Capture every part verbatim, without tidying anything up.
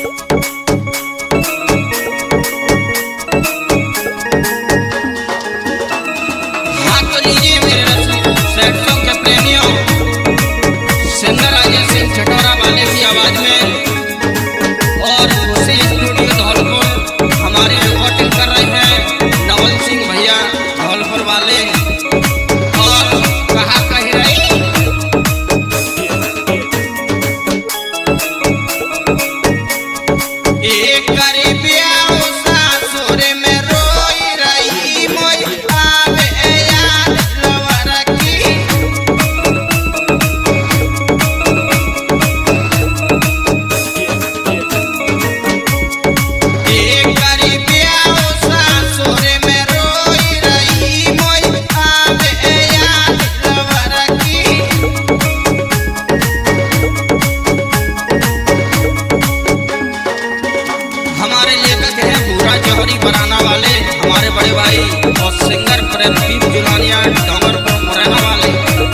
बनाना वाले हमारे बड़े भाई और सिंगर प्रदीप जुलानिया डोंगरपुर मुरैना वाले।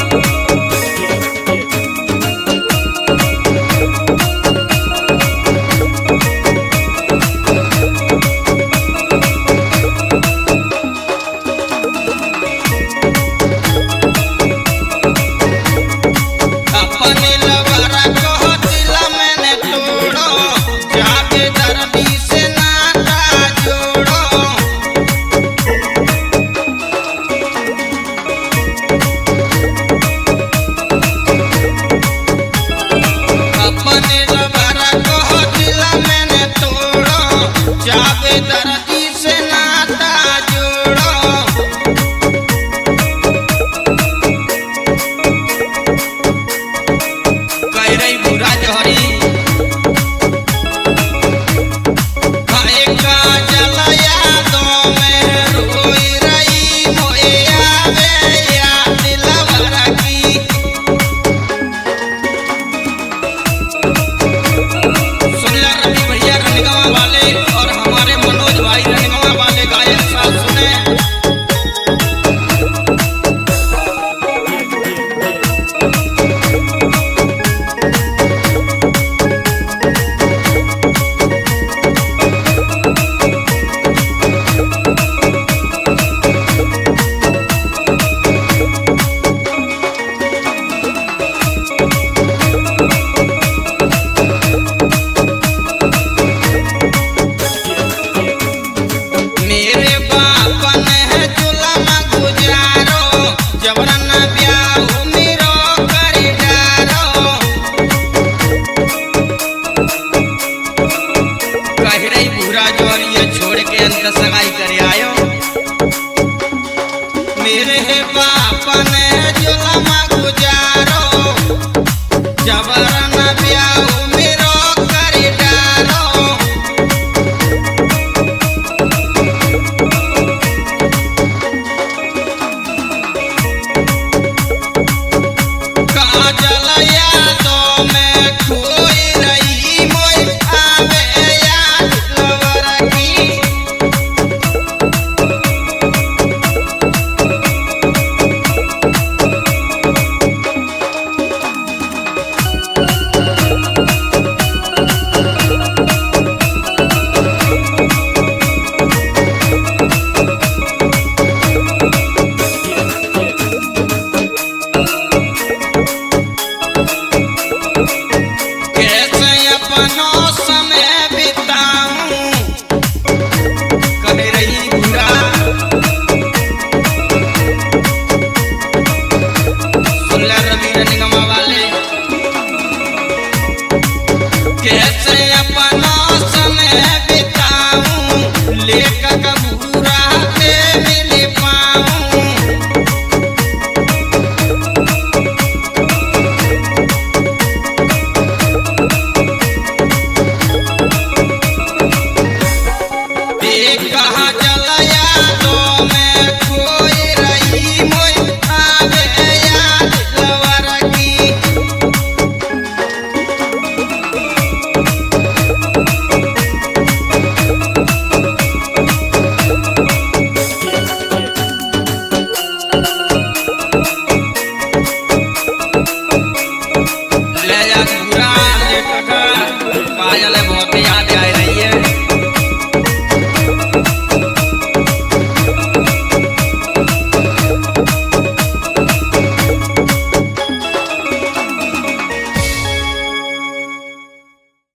अपने लवरा को दिल मैंने तोड़ो, जाके दर्दी से नाता जोड़ो। अपने लवरा को दिल मैंने तोड़ो, जाके दर्दी से नाता जोड़ो। कह रही बुरा जोहरी खाए का जल यादों में रोई रही मोए आवे याद लवरा की। सुन ला रवि भैया रणगांव वाले और हमारे मनोज भाई रणगांव वाले गायक साथ सुने। मेरे बाप ने जुलम गुजारो, जबरन ब्याह मेरो कर डारो। कह रही बुरा जोहरी छोड़ के अंत सगाई कर